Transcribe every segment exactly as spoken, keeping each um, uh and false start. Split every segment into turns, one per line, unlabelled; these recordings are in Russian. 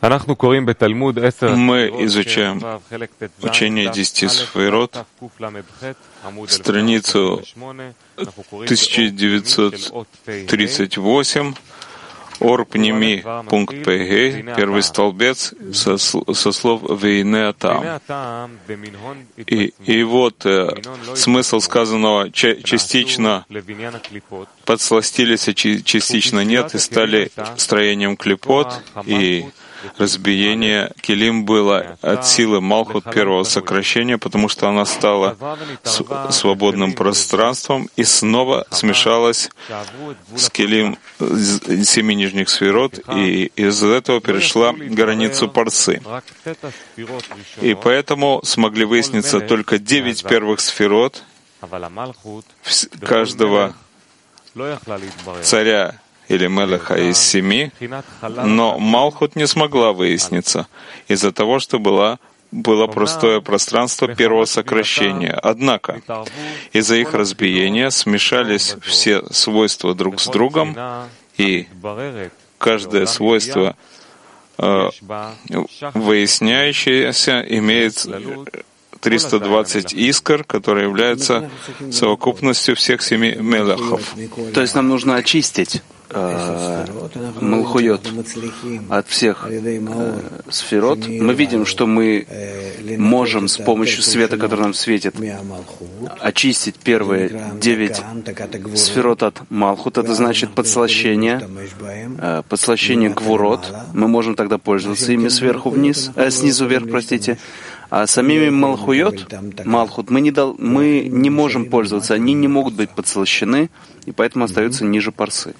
Мы изучаем учение десяти сферот, страницу тысяча девятьсот тридцать восемь, Ор Пними, пункт Пг, первый столбец, со, со слов «Вейне атам». И, и вот э, смысл сказанного ча- частично подсластились, а частично нет, и стали строением клипот, и разбиение килим было от силы Малхут первого сокращения, потому что она стала с, свободным пространством и снова смешалась с килим семи нижних сферот, и из этого перешла границу парсы. И поэтому смогли выясниться только девять первых сферот каждого царя или Мелеха из семи, но Малхут не смогла выясниться из-за того, что была, было простое пространство первого сокращения. Однако из-за их разбиения смешались все свойства друг с другом, и каждое свойство э, выясняющееся имеет триста двадцать искр, которые являются совокупностью всех семи мелехов.
То есть нам нужно очистить э, Малхуйот от всех э, сферот. Мы видим, что мы можем с помощью света, который нам светит, очистить первые девять сферот от Малхут. Это значит подслащение, э, подслащение гвурот. Мы можем тогда пользоваться ими сверху вниз, э, снизу вверх, простите. А самими Малхуйот, Малхут, мы не, дал, мы не можем пользоваться, они не могут быть подслащены, и поэтому остаются ниже парсы.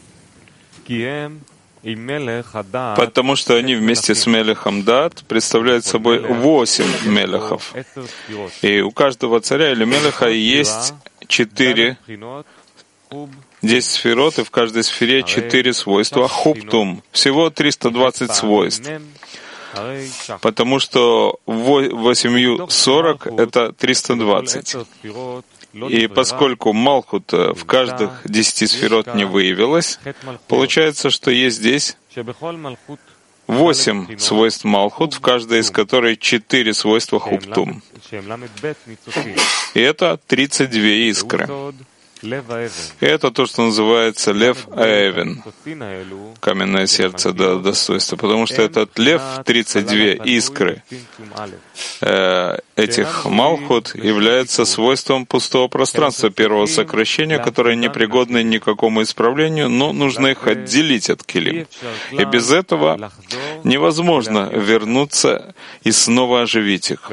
Потому что они вместе с Мелехом Дат представляют собой восемь Мелехов. И у каждого царя или Мелеха есть четыре, десять сферот, и в каждой сфере четыре свойства Хуптум. Всего триста двадцать свойств. Потому что восемью сорок — это триста двадцать. И поскольку Малхут в каждых десяти сферот не выявилось, получается, что есть здесь восемь свойств Малхут, в каждой из которых четыре свойства Хуптум. И это тридцать две искры. И это то, что называется лев Аэвен, каменное сердце до достоинства, потому что этот лев, тридцать две искры э, этих Малхут, является свойством пустого пространства первого сокращения, которое непригодно ни к какому исправлению, но нужно их отделить от килим. И без этого невозможно вернуться и снова оживить их.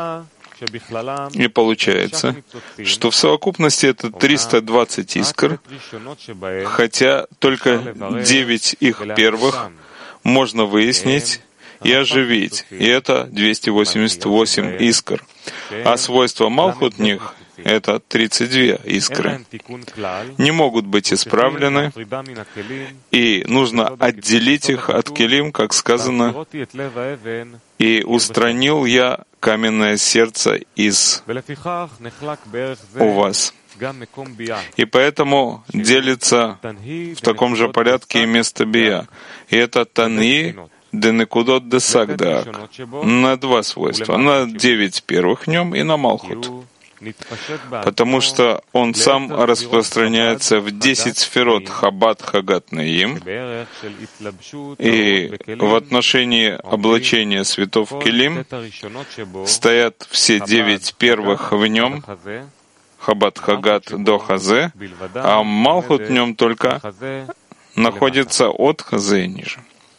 И получается, что в совокупности это триста двадцать искр, хотя только девять их первых можно выяснить и оживить, и это двести восемьдесят восемь искр. А свойства Малхут них — это тридцать две искры. Не могут быть исправлены, и нужно отделить их от килим, как сказано, «И устранил я каменное сердце из у вас». И поэтому делится в таком же порядке и место бия. И это Таньи Денекудот Десагдак на два свойства, на девять первых в нем и на Малхут. Потому что он сам распространяется в десять сферот Хабад Хагат Наим, и в отношении облачения светов Келим стоят все девять первых в нем, Хабад Хагат до Хазе, а Малхут в нем только находится от Хазе и ниже.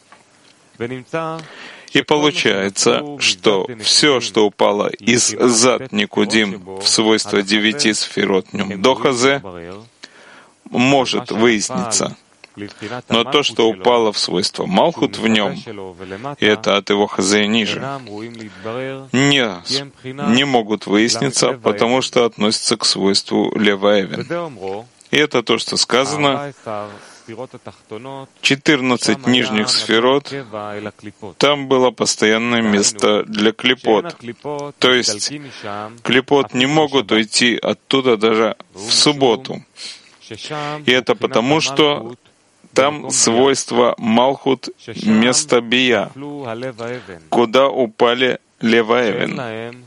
И получается, что все, что упало из Зат Никудим в свойство девяти сферот в нем до Хазе, может выясниться. Но то, что упало в свойство Малхут в нем, и это от его Хазе и ниже, не, не могут выясниться, потому что относятся к свойству Лева Эвен. И это то, что сказано, четырнадцать нижних сферот, там было постоянное место для клипот. То есть клипот не могут уйти оттуда даже в субботу. И это потому, что там свойство Малхут место Бия, куда упали Леваэвен,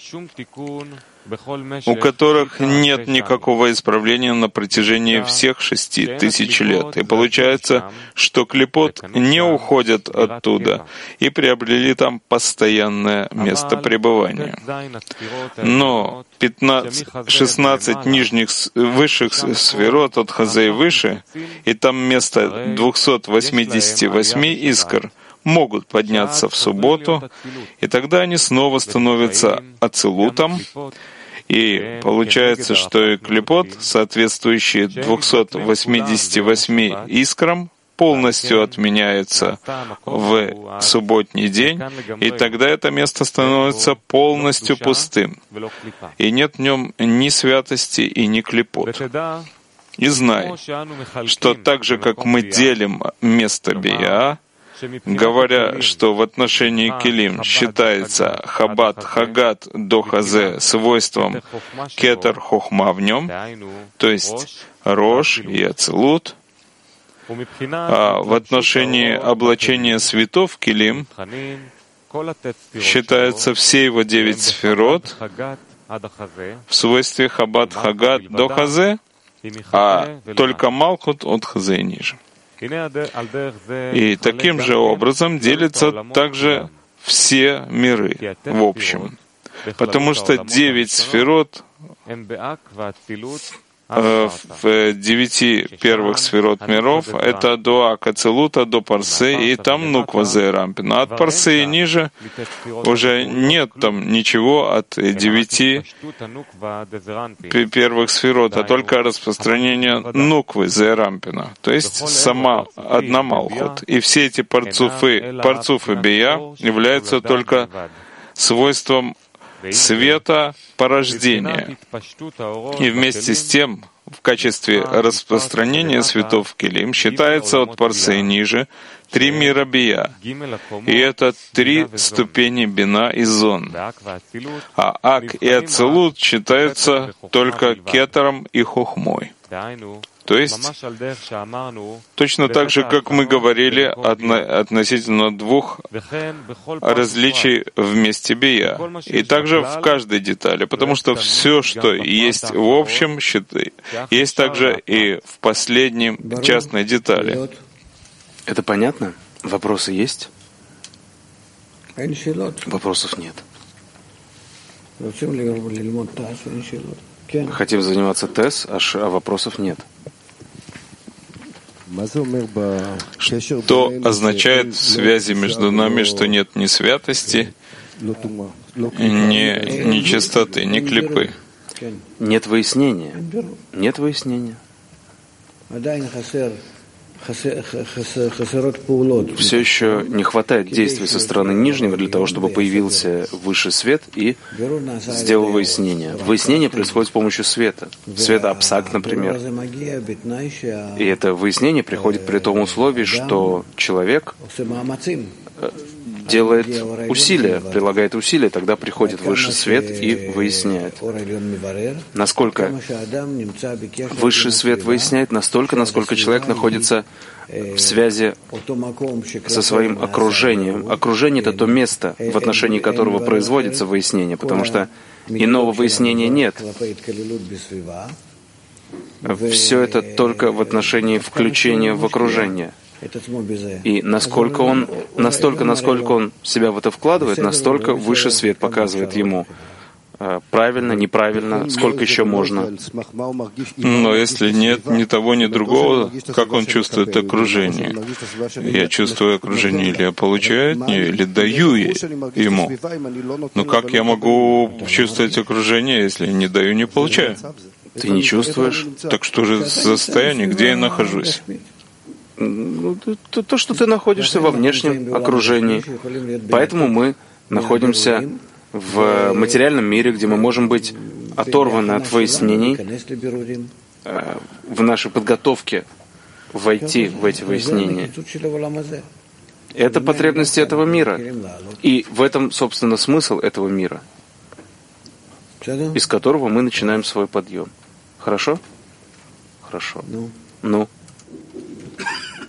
у которых нет никакого исправления на протяжении всех шести тысяч лет. И получается, что клипот не уходят оттуда и приобрели там постоянное место пребывания. Но пятнадцать, шестнадцать нижних высших сферот от Хазе и выше, и там вместо двухсот восьмидесяти восьми искр могут подняться в субботу, и тогда они снова становятся ацилутом, и получается, что и клипот, соответствующий двухсот восьмидесяти восьми искрам, полностью отменяется в субботний день, и тогда это место становится полностью пустым, и нет в нем ни святости и ни клипот. И знай, что так же, как мы делим место Бия, говоря, что в отношении Келим считается Хабад Хагат до Хазе свойством Кетер Хохма в нем, то есть Рош и Ацилут, а в отношении облачения светов Келим считаются все его девять сферот в свойстве Хабад Хагат до Хазе, а только Малхут от Хазе и ниже. И таким же образом делятся также все миры в общем, потому что девять сферот в девяти первых сферот миров — это до Акацилута, до Парсы, и там Нуква Зерампин. А от Парсы и ниже уже нет там ничего от девяти первых сферот, а только распространение Нуквы Зерампина, то есть сама одна Малхут. И все эти парцуфы, парцуфы Бия являются только свойством света порождения. И вместе с тем, в качестве распространения светов Келим считается от Парсы ниже три мира Бия. И это три ступени Бина и Зон. А Ак и Ацилут считаются только Кетером и Хохмой. То есть, точно так же, как мы говорили относительно двух различий в месте Бия, и также в каждой детали, потому что все, что есть в общем, есть также и в последнем частной детали.
Это понятно? Вопросы есть? Вопросов нет. Хотим заниматься ТЭС, а вопросов нет.
Что означает в связи между нами, что нет ни святости, ни нечистоты, ни клипы?
Нет выяснения. Нет выяснения. Все еще не хватает действий со стороны нижнего для того, чтобы появился высший свет и сделал выяснение. Выяснение происходит с помощью света. Света Апсак, например. И это выяснение приходит при том условии, что человек делает усилия, прилагает усилия, тогда приходит высший свет и выясняет. Насколько высший свет выясняет, настолько, насколько человек находится в связи со своим окружением. Окружение — это то место, в отношении которого производится выяснение, потому что иного выяснения нет. Все это только в отношении включения в окружение. И насколько он, настолько, насколько он себя в это вкладывает, настолько высший свет показывает ему, правильно, неправильно, сколько еще можно.
Но если нет ни того, ни другого, как он чувствует окружение? Я чувствую окружение, или я получаю от нее, или даю ему. Но как я могу чувствовать окружение, если не даю, не получаю?
Ты не чувствуешь?
Так что же за состояние, где я нахожусь?
Ну, то, то, что ты находишься во внешнем окружении. Поэтому мы находимся в материальном мире, где мы можем быть оторваны от выяснений в нашей подготовке войти в эти выяснения. Это потребности этого мира. И в этом, собственно, смысл этого мира, из которого мы начинаем свой подъем. Хорошо? Хорошо. Ну?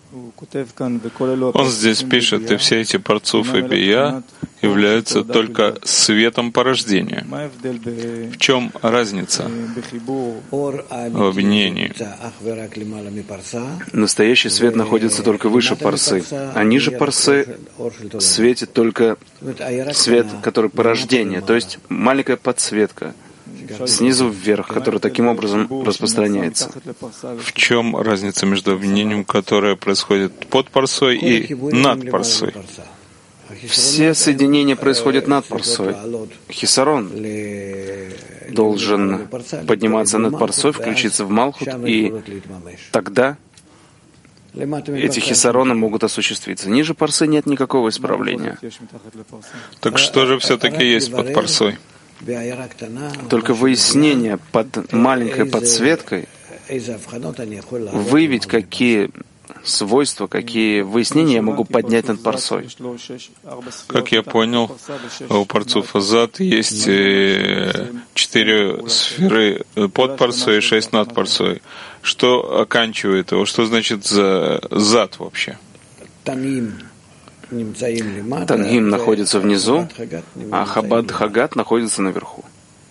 Он здесь пишет, и все эти парцуф и бия являются только светом порождения. В чем разница в объединении?
Настоящий свет находится только выше парсы, а ниже парсы светит только свет, который порождение, то есть маленькая подсветка, снизу вверх, который таким образом распространяется.
В чем разница между объединением, которое происходит под парсой и над парсой?
Все соединения происходят над парсой. Хисарон должен подниматься над парсой, включиться в Малхут, и тогда эти хисароны могут осуществиться. Ниже парсы нет никакого исправления.
Так что же все-таки есть под парсой?
Только выяснение под маленькой подсветкой, выявить, какие свойства, какие выяснения я могу поднять над парсой.
Как я понял, у парцуф Азат есть четыре сферы под парсой и шесть над парсой. Что оканчивает его? Что значит за зад вообще?
Тангим находится внизу, а Хабад Хагат находится наверху.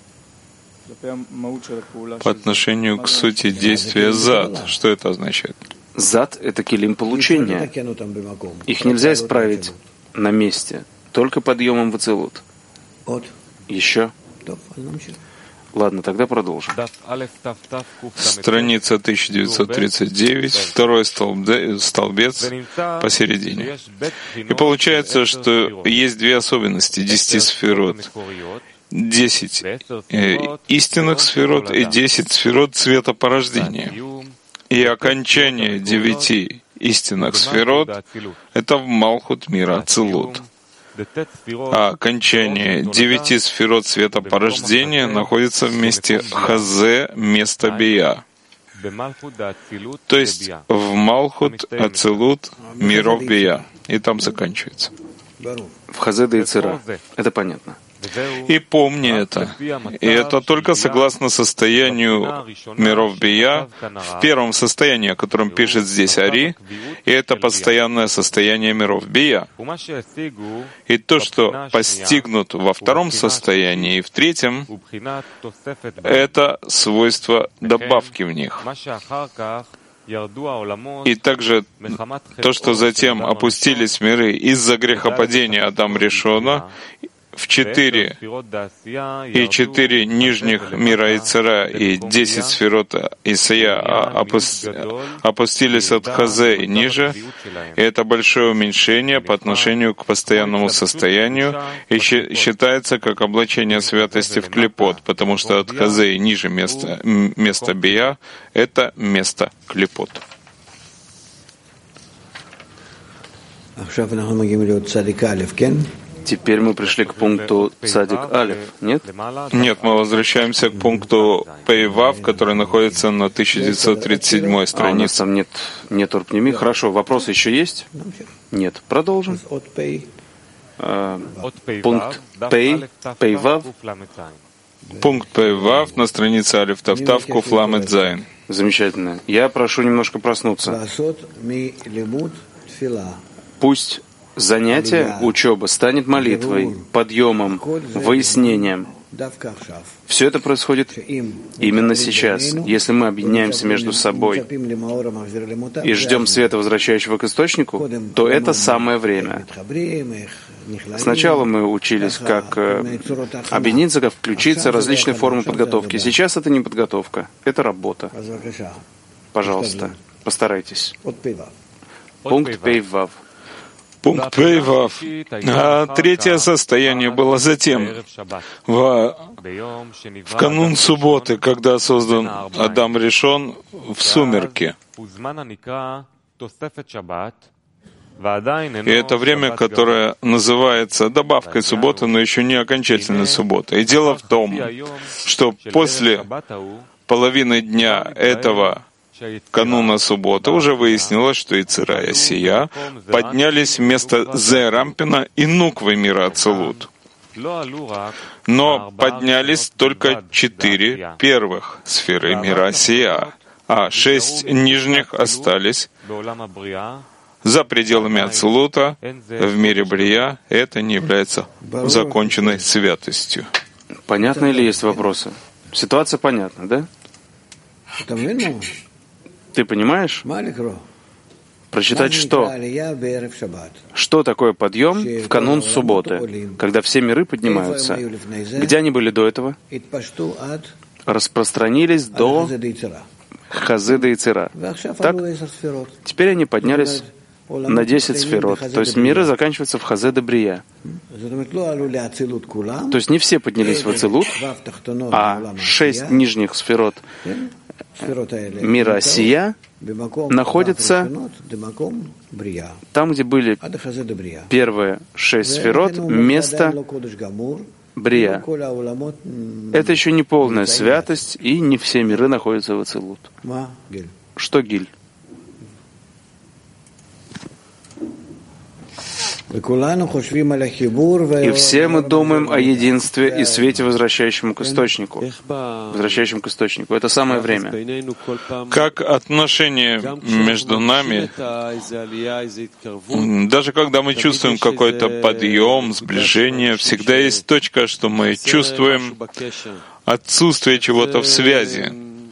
По отношению к сути действия зад, что это означает?
Зад — это килим получения. Их нельзя исправить на месте, только подъемом в ацилут. Еще? Ладно, тогда продолжим.
Страница тысяча девятьсот тридцать девять, второй столбец посередине. И получается, что есть две особенности десяти сферот. Десять э, истинных сферот и десять сферот цвета порождения. И окончание девяти истинных сферот — это в Малхут мира Ацилут. А окончание девяти сферот света порождения находится в месте Хазе, место Бия. То есть в Малхут Ацилут миров Бия. И там заканчивается.
В Хазе да Ицера. Это понятно.
И помни это. И это только согласно состоянию миров Бия, в первом состоянии, о котором пишет здесь Ари, и это постоянное состояние миров Бия. И то, что постигнут во втором состоянии и в третьем, это свойство добавки в них. И также то, что затем опустились миры из-за грехопадения Адам Ришона, в четыре и четыре нижних мира Ицера и десять сферот Исая опустились от Хазе и ниже, и это большое уменьшение по отношению к постоянному состоянию и считается как облачение святости в клипот, потому что от Хазе и ниже место, место Бия — это место клипот.
Теперь мы пришли к пункту Цадик Алиф, нет?
Нет, мы возвращаемся к пункту Пейвав, который находится на тысяча девятьсот тридцать седьмой странице.
А у нас там нет, нет орпнеми. Хорошо, вопросы еще есть? Нет. Продолжим. А, пункт Пей, Пейвав.
Пункт Пейвав на странице Алиф Тавтав Куф Ламед Зайн.
Замечательно. Я прошу немножко проснуться. Пусть занятие, учеба станет молитвой, подъемом, выяснением. Все это происходит именно сейчас. Если мы объединяемся между собой и ждем света, возвращающего к источнику, то это самое время. Сначала мы учились, как объединиться, как включиться, различные формы подготовки. Сейчас это не подготовка, это работа. Пожалуйста, постарайтесь. Пункт Пейвав.
Пункт Пейвав. А третье состояние было затем, в, в канун субботы, когда создан Адам Ришон в сумерки. И это время, которое называется добавкой субботы, но еще не окончательной субботой. И дело в том, что после половины дня этого кануна субботы уже выяснилось, что Ицера и Асия поднялись вместо Зе Рампина и Нуквы мира Ацилут. Но поднялись только четыре первых сферы мира Асия, а шесть нижних остались за пределами Ацилута в мире Брия. Это не является законченной святостью.
Понятно или есть вопросы? Ситуация понятна, да? Ты понимаешь? Прочитать что? Что такое подъем в канун субботы, когда все миры поднимаются? Где они были до этого? Распространились до Хазыда и Цира. Так? Теперь они поднялись на десять сферот. То есть миры заканчиваются в Хазеда Брия. То есть не все поднялись в Ацилут, а шесть нижних сферот мира Осия находятся там, где были первые шесть сферот, место Брия. Это еще не полная святость, и не все миры находятся в Ацилут. Что Гиль? И все мы думаем о единстве и свете, возвращающему к источнику. Возвращающему к источнику. Это самое время.
Как отношение между нами, даже когда мы чувствуем какой-то подъем, сближение, всегда есть точка, что мы чувствуем отсутствие чего-то в связи.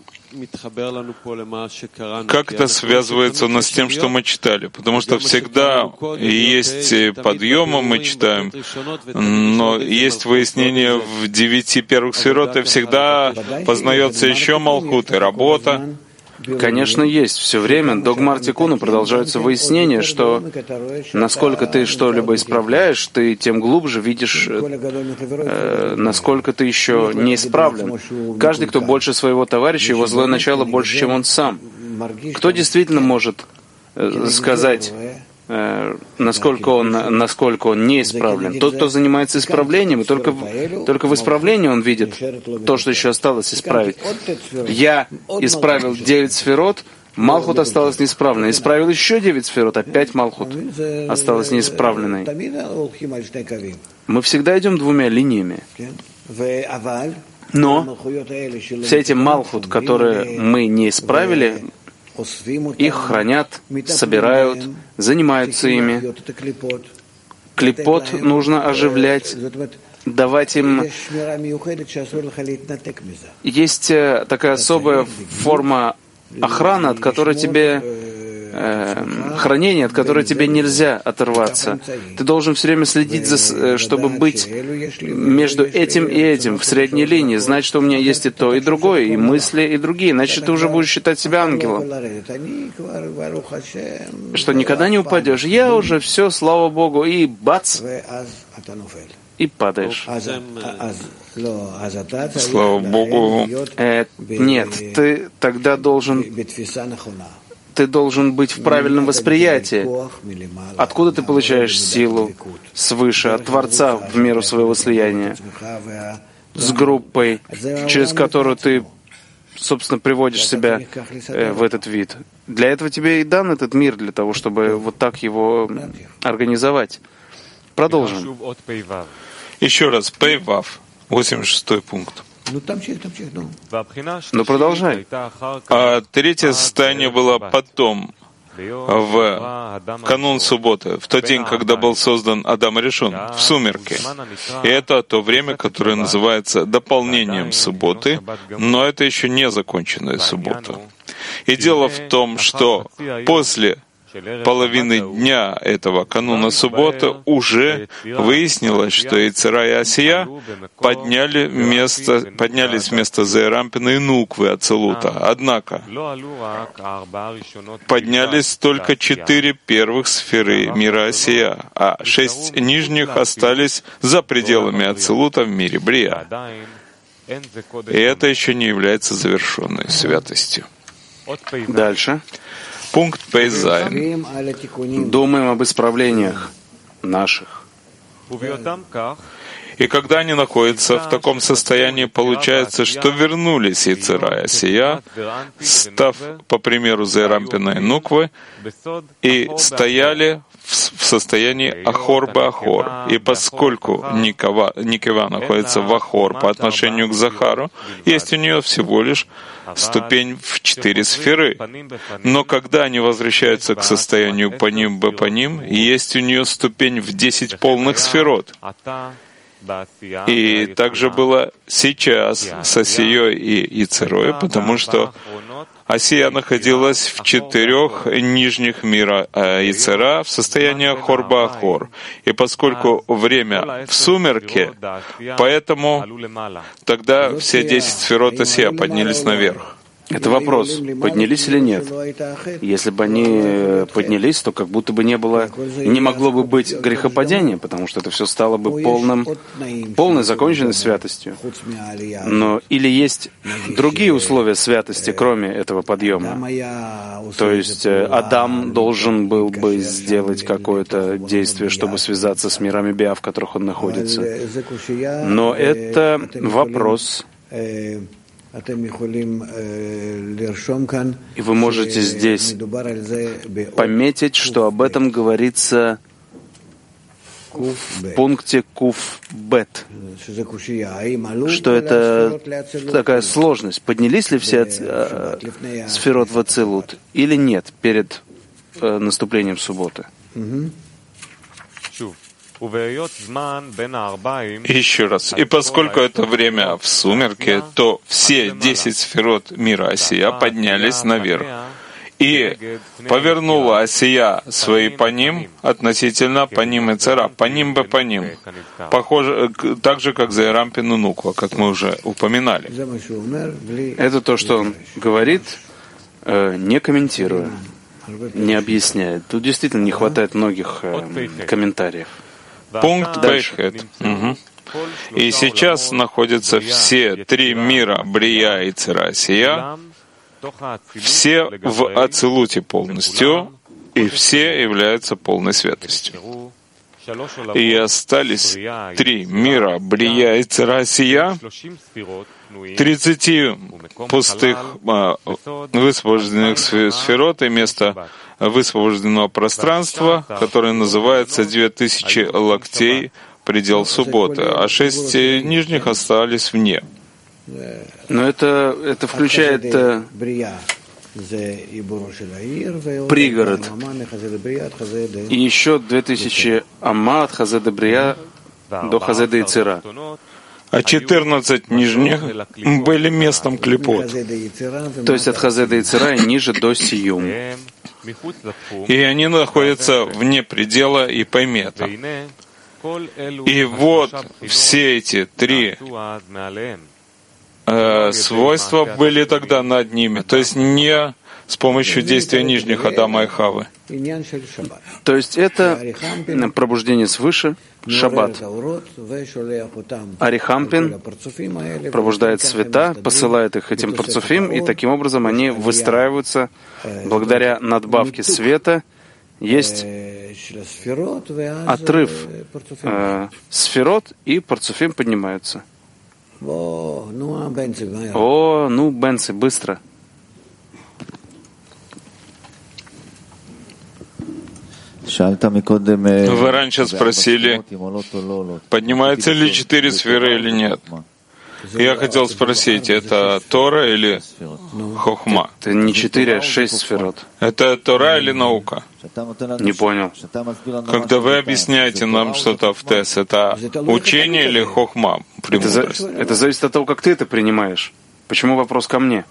Как это связывается у нас с тем, что мы читали? Потому что всегда есть подъемы, мы читаем, но есть выяснение в девяти первых сферот, и всегда познается еще Малхут и работа.
Конечно, есть. Все время до Гмар Тикуна продолжаются выяснения, что насколько ты что-либо исправляешь, ты тем глубже видишь, э, насколько ты еще не исправлен. Каждый, кто больше своего товарища, его злое начало больше, чем он сам. Кто действительно может э, сказать, э, насколько он, насколько он не исправлен? Тот, кто занимается исправлением, и только, только в исправлении он видит то, что еще осталось исправить. Я исправил девять сферот, Малхут осталась неисправленной. Исправил еще девять сферот, опять Малхут осталась неисправленной. Мы всегда идем двумя линиями. Но все эти Малхут, которые мы не исправили, их хранят, собирают, занимаются ими. Клипот нужно оживлять, давать им... Есть такая особая форма охраны, от которой тебе... Э, хранение, от которой тебе нельзя оторваться. Ты должен все время следить, за, чтобы быть между этим и этим, в средней линии, знать, что у меня есть и то, и другое, и мысли, и другие, иначе ты уже будешь считать себя ангелом. Что никогда не упадешь. Я уже все, слава Богу, и бац, и падаешь.
Слава Богу.
Э, нет, ты тогда должен... Ты должен быть в правильном восприятии. Откуда ты получаешь силу? Свыше, от Творца в меру своего слияния. С группой, через которую ты, собственно, приводишь себя э, в этот вид. Для этого тебе и дан этот мир, для того, чтобы вот так его организовать. Продолжим.
Еще раз, Пейвав, восемьдесят шестой пункт.
Ну, продолжай.
А третье состояние было потом, в канун субботы, в тот день, когда был создан Адам Ришон, в сумерки. И это то время, которое называется дополнением субботы, но это еще не законченная суббота. И дело в том, что после половины дня этого кануна субботы уже выяснилось, что Ицера и Осия подняли место, поднялись вместо Зеэрампина и Нуквы Ацилута. Однако поднялись только четыре первых сферы мира Осия, а шесть нижних остались за пределами Ацилута в мире Брия. И это еще не является завершенной святостью.
Дальше.
Пункт Пейзайн.
Думаем об исправлениях наших.
И когда они находятся в таком состоянии, получается, что вернулись Ицера и Осия, став, по примеру Зеэрампина и Нуквы, и стояли в состоянии Ахор-Бахор. И поскольку Никава, Никава находится в Ахор по отношению к Захару, есть у нее всего лишь ступень в четыре сферы. Но когда они возвращаются к состоянию Паним Бапаним, есть у нее ступень в десять полных сферот. И также было сейчас с Осией и Ицерой, потому что Осия находилась в четырех нижних мира Ицера в состоянии Ахор-Бахор. И поскольку время в сумерке, поэтому тогда все десять сферот Осия поднялись наверх.
Это вопрос, поднялись или нет. Если бы они поднялись, то как будто бы не было, не могло бы быть грехопадения, потому что это все стало бы полным, полной законченной святостью. Но или есть другие условия святости, кроме этого подъема. То есть Адам должен был бы сделать какое-то действие, чтобы связаться с мирами Биа, в которых он находится. Но это вопрос. И вы можете здесь пометить, что об этом говорится в пункте Куф Бет, что это такая сложность. Поднялись ли все э, сферот в Ацилут или нет перед э, наступлением субботы?
Еще раз. И поскольку это время в сумерке, то все десять сферот мира Осия поднялись наверх. И повернула Осия свои паним относительно паним Ицера, паним бе паним, похоже, так же, как Заирам Пинунуква, как мы уже упоминали.
Это то, что он говорит, не комментируя, не объясняет. Тут действительно не хватает многих комментариев.
Пункт Бейхет. Угу. И сейчас находятся все три мира Брия и Цера Осия, все в Ацилуте полностью, и все являются полной святостью. И остались три мира Брия и Цера Осия, тридцати пустых высвобожденных сферот и место высвобожденного пространства, которое называется две тысячи локтей, предел субботы, а шесть нижних остались вне.
Но это, это включает э, пригород. И еще две тысячи Ама от Хазеда Брия до Хазеда Ицера.
А четырнадцать нижних были местом клипот.
То есть от Хазеда Ицера и ниже до Сиюм.
И они находятся вне предела и поймета. И вот все эти три э, свойства были тогда над ними, то есть не с помощью действия нижних Адама и Хавы.
То есть это пробуждение свыше, шаббат. Арихампин пробуждает цвета, посылает их этим парцуфим, и таким образом они выстраиваются благодаря надбавке света. Есть отрыв э, сферот, и парцуфим поднимаются. О, ну, Бенци, быстро.
Вы раньше спросили, поднимаются ли четыре сферы или нет. Я хотел спросить, это Тора или Хохма?
Это не четыре, а шесть сферот.
Это Тора или наука?
Не понял.
Когда вы объясняете нам что-то в Тес, это учение или Хохма?
Это, за, это зависит от того, как ты это принимаешь. Почему вопрос ко мне?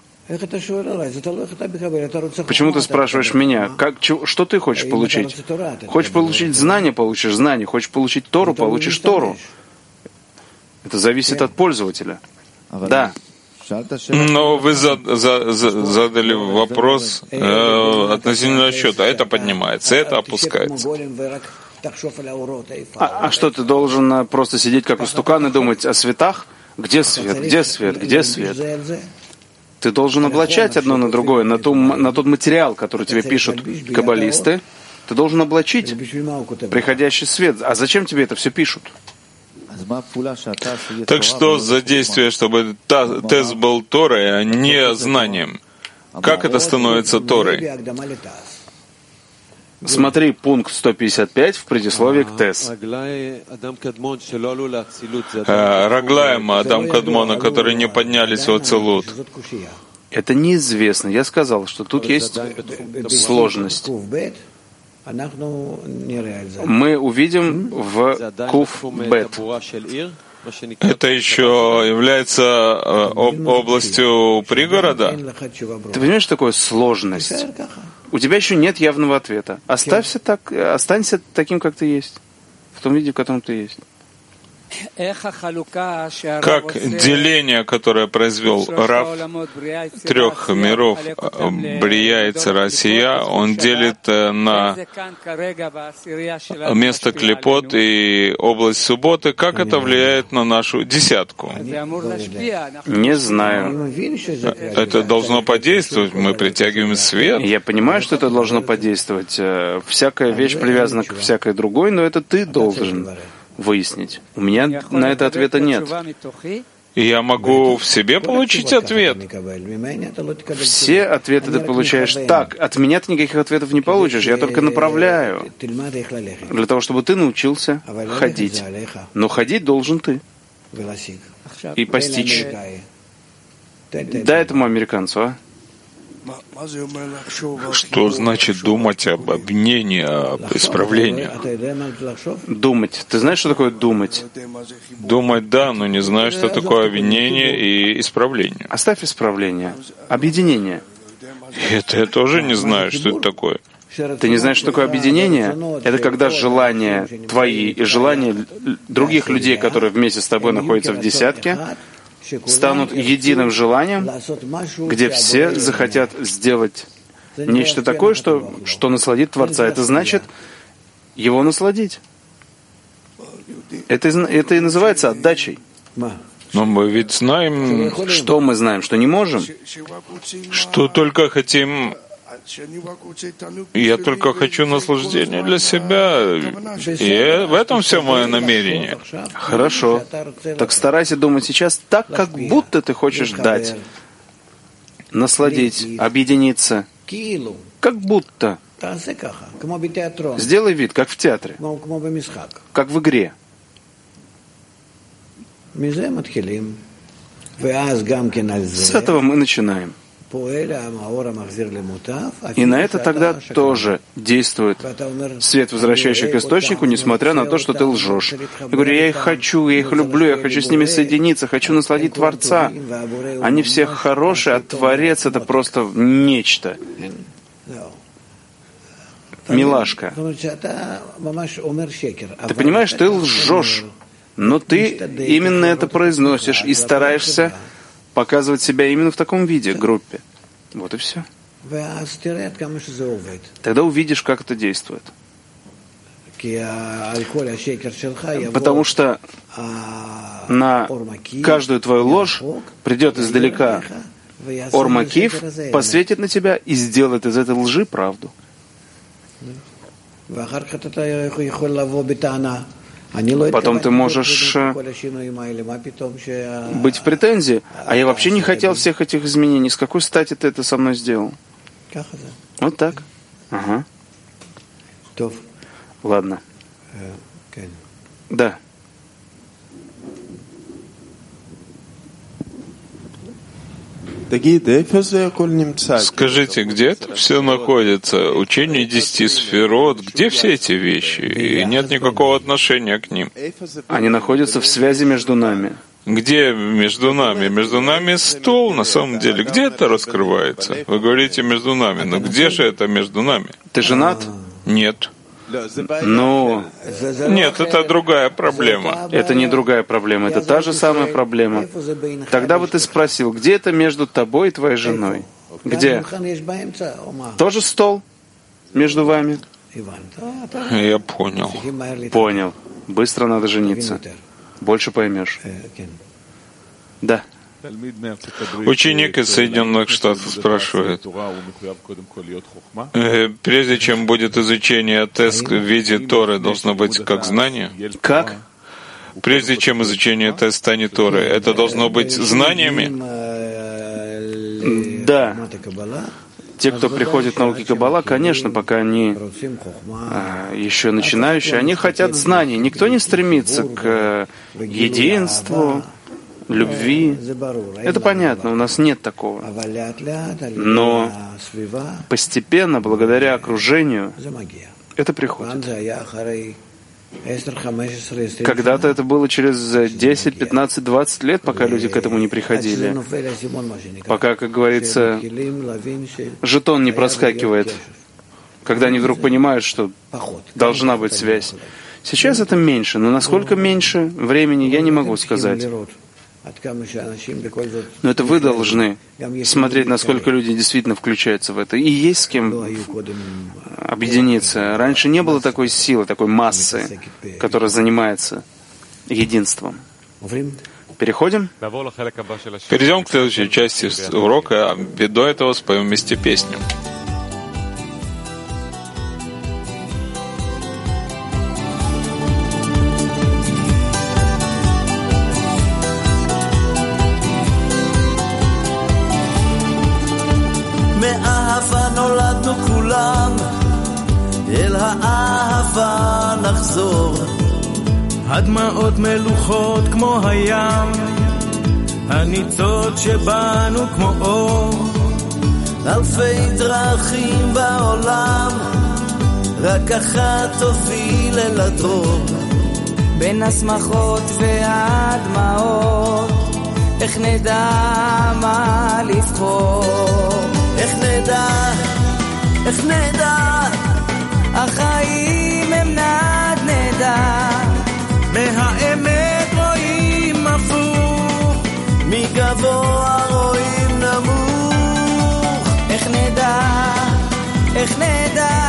Почему ты спрашиваешь меня? Как, что ты хочешь получить? Хочешь получить знание, получишь знание. Хочешь получить Тору, получишь Тору. Это зависит от пользователя. Да.
Но вы за, за, за, задали вопрос э, относительно счета. Это поднимается, это опускается.
А, а что, ты должен просто сидеть как истукан и думать о светах? Где свет, где свет, где свет? Ты должен облачать одно на другое, на, ту, на тот материал, который тебе пишут каббалисты. Ты должен облачить приходящий свет. А зачем тебе это все пишут?
Так что за действие, чтобы Тес был Торой, а не знанием? Как это становится Торой?
Смотри пункт сто пятьдесят пять в предисловии к ТЭС.
Раглаем Адам Кадмона, которые не поднялись в Ацилут.
Это неизвестно. Я сказал, что тут есть сложность. Мы увидим в Куф Бет.
Это еще является об, областью пригорода?
Ты понимаешь, что такое сложность? У тебя еще нет явного ответа. Оставься так, останься таким, как ты есть, в том виде, в котором ты есть.
Как деление, которое произвел Рав трех миров, Брия, Ицара, Асия, он делит на место клипот и область субботы. Как это влияет на нашу десятку?
Не знаю.
Это должно подействовать. Мы притягиваем свет.
Я понимаю, что это должно подействовать. Всякая вещь привязана к всякой другой, но это ты должен выяснить. У меня на это ответа нет.
И я могу в себе получить ответ.
Все ответы ты получаешь так. От меня ты никаких ответов не получишь. Я только направляю. Для того, чтобы ты научился ходить. Но ходить должен ты. И постичь. Дай этому американцу, а?
Что значит думать об обвинении, об исправлении?
Думать. Ты знаешь, что такое думать?
Думать, да, но не знаю, что такое обвинение и исправление.
Оставь исправление. Объединение.
Это я тоже не знаю, что это такое.
Ты не знаешь, что такое объединение? Это когда желания твои и желания других людей, которые вместе с тобой находятся в десятке, станут единым желанием, где все захотят сделать нечто такое, что, что насладит Творца. Это значит его насладить. Это, это и называется отдачей.
Но мы ведь знаем...
Что мы знаем? Что не можем?
Что только хотим... Я только хочу наслаждения для себя, и в этом все мое намерение.
Хорошо. Так старайся думать сейчас так, как будто ты хочешь дать, насладить, объединиться, как будто. Сделай вид, как в театре, как в игре. С этого мы начинаем. И на это тогда тоже действует свет, возвращающий к источнику, несмотря на то, что ты лжешь. Я говорю, я их хочу, я их люблю, я хочу с ними соединиться, хочу насладить Творца. Они все хорошие, а Творец — это просто нечто. Милашка. Ты понимаешь, ты лжешь, но ты именно это произносишь и стараешься показывать себя именно в таком виде, группе. Вот и все. Тогда увидишь, как это действует. Потому что на каждую твою ложь придет издалека Ор Макиф, посветит на тебя и сделает из этой лжи правду. Потом ты можешь быть в претензии. А я вообще не хотел всех этих изменений. С какой стати ты это со мной сделал? Вот так. Ага. Ладно. Да.
Скажите, где это все находится? Учение десяти сферот, где все эти вещи? И нет никакого отношения к ним.
Они находятся в связи между нами.
Где между нами? Между нами стол, на самом деле. Где это раскрывается? Вы говорите между нами, но где же это между нами?
Ты женат?
Нет.
Ну,
нет, это другая проблема.
Это не другая проблема, это та же самая проблема. Тогда бы ты спросил, где это между тобой и твоей женой? Где? Тоже стол между вами?
Я понял.
Понял. Быстро надо жениться. Больше поймешь. Да.
Ученик из Соединенных Штатов спрашивает, э, прежде чем будет изучение тест в виде Торы, должно быть как знание?
Как?
Прежде чем изучение тест станет Торы, это должно быть знаниями?
Да. Те, кто приходит в науки Каббала, конечно, пока они а, еще начинающие, они хотят знаний. Никто не стремится к единству, любви. Это понятно, у нас нет такого. Но постепенно, благодаря окружению, это приходит. Когда-то это было через десять, пятнадцать, двадцать лет, пока люди к этому не приходили. Пока, как говорится, жетон не проскакивает. Когда они вдруг понимают, что должна быть связь. Сейчас это меньше, но насколько меньше времени, я не могу сказать. Но это вы должны смотреть, насколько люди действительно включаются в это. И есть с кем объединиться. Раньше не было такой силы, такой массы, которая занимается единством. Переходим?
Перейдем к следующей части урока, а до этого споем вместе песню.
נולדנו כולם, אל האהבה נחזור. הדמעות מלוכות כמו הים, הניצות שבנו כמו אור. אלפי דרכים בעולם, רק אחת תוביל אל הדרור. בין השמחות והדמעות, איך נדע מה לבחור? איך נדע, איך נדע, החיים הם נד נדע. מהאמת רואים הפוך, מגבוה רואים נמוך. איך נדע, איך נדע,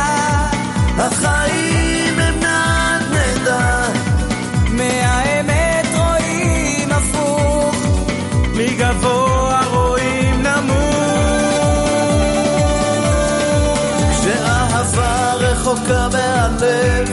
החיים הם נד נדע. מהאמת רואים הפוך, מגבוה רואים נמוך. רחוקה מהלב,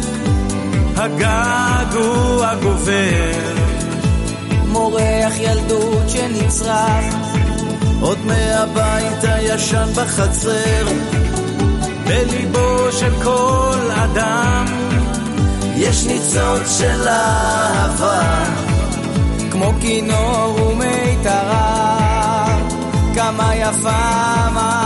הגעגוע גובר. מורח ילדות שנצרח, עוד מהבית הישן בחצר. בליבו של כל אדם יש ניצוץ של אהבה, כמו כינור ומיתרה. כמה יפה מה